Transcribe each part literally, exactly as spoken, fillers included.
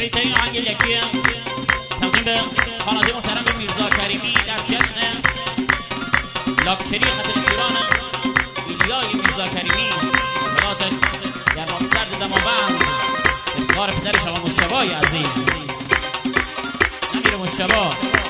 قوی ترین آهنگ یکیه تقدیم به خانواده محترم میرزا کریمی در جشن لاکچری خط رستوران ایلیای میرزا کریمی ولات گرمام سرد دماوند افتخار پدرش آقا مجتبی عزیز امیر مجتبی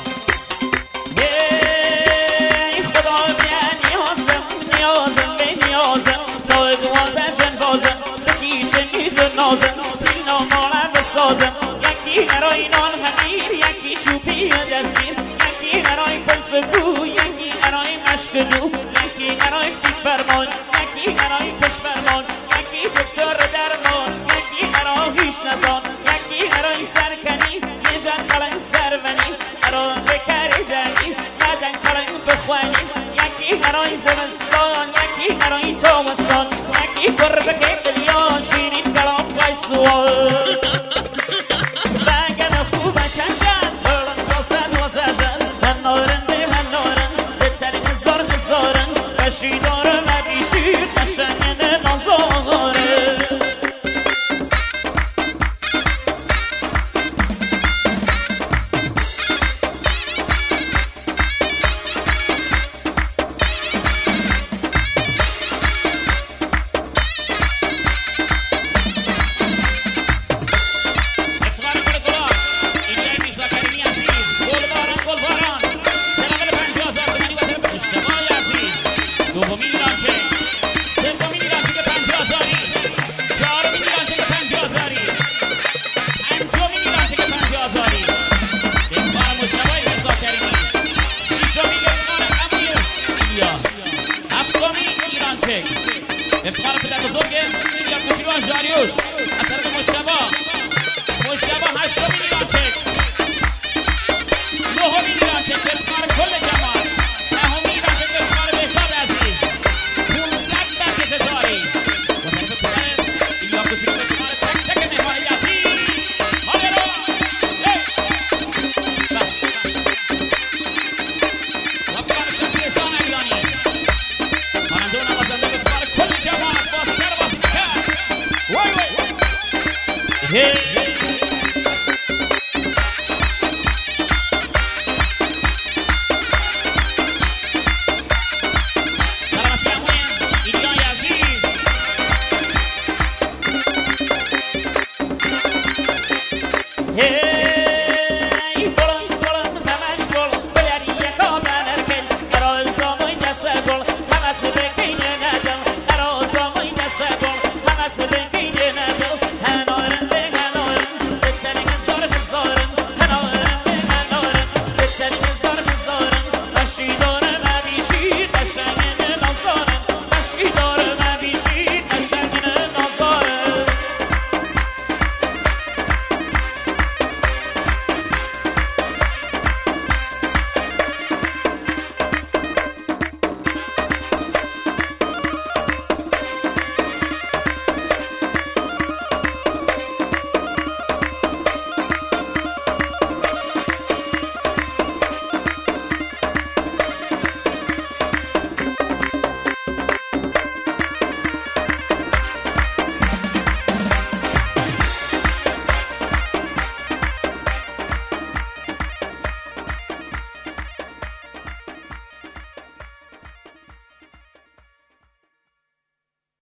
ای خدا بیا نیازم نیازم به نیازم تا دوازشن بازم بکیشن نیز و نازم بینا مالم بسازم یکی هرای نان حقیر یکی چوبی دستگیر یکی هرای پلسگو یکی هرای مشکلو یکی هرای فیک فرمان یکی هرای پش فرمان یکی دکتر درمان یکی هرای هیچ نزان یکی هرای سرکنی یه جن کلن سرونی هرای بکری دنی ندن کلن بخوانی یکی هرای زمستان یکی هرای تابستان یکی قربه قلیان شیرین کلام کای سوال افتخار پدر بزرگ ایلیا کوچولو آژاریوش از طرف مجتبی مجتبی هشتمین ایران چک نهمین ایران چک افتخار کل جماعت دهمین ایران چک افتخار بهتاب عزیز پانصد برگ تجاری با طرف پدر ایلیا کوچولو افتخار تک تک مهمان عزیز هاللو و افتخار شخصی احسان علیانی خواننده و نوازنده افتخار کل جماعت بازیگر و بازیگر وای وای هی سلامتی اموین ایلیای عزیز هی